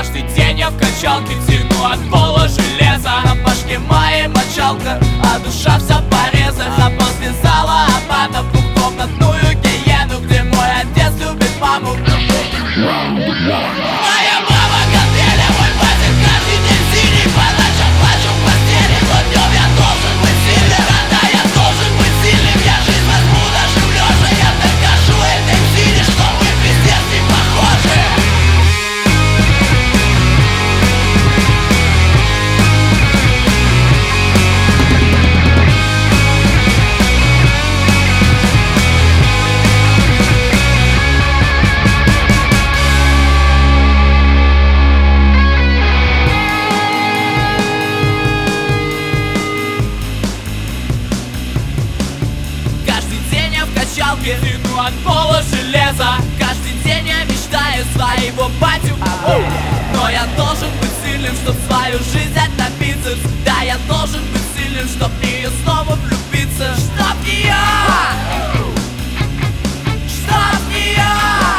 Каждый день я в качалке тяну от пола железа. На башке моей мочалка, а душа вся в порезах. А после зала обратно в двухкомнатную гиену, где мой отец любит маму. Моя мама коктейля, мой батя каждый день синий. По ночам плачу в постели, но днем я должен быть сильным. Да, я должен быть сильным, я жизнь возьму даже в лёжа. Я докажу этой силе, что мы пиздец не похожи. Тяну от пола железа. Каждый день я мечтаю своего батю. Но я должен быть сильным, чтоб свою жизнь взять на бицепс. Да, я должен быть сильным, чтоб в неё снова влюбиться. Чтоб в неё, чтоб в неё.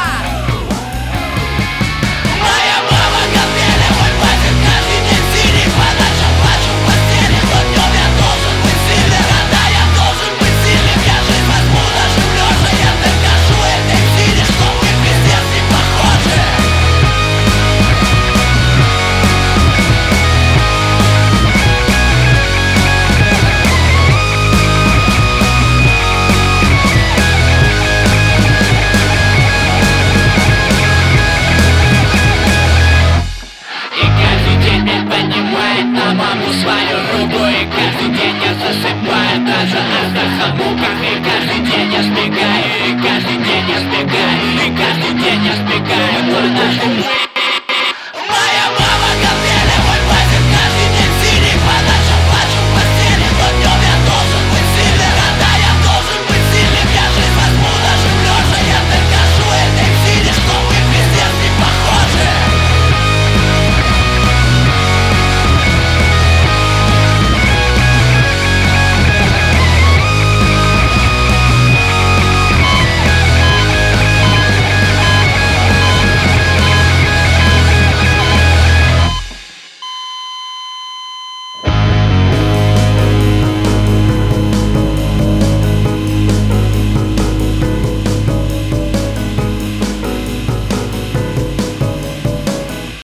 Моя мама коктейля, мой батя каждый день синий. По ночам плачу в постели, но днем я должен быть сильным. Да, я должен быть сильным, я жизнь возьму даже в лёжа. Я докажу этой силе, что мы пиздец не похожи. И каждый день он поднимает на маму свою руку. И каждый день я засыпаю даже на страховках. И каждый день я сбегаю, и каждый день я сбегаю, и каждый день я сбегаю, но даже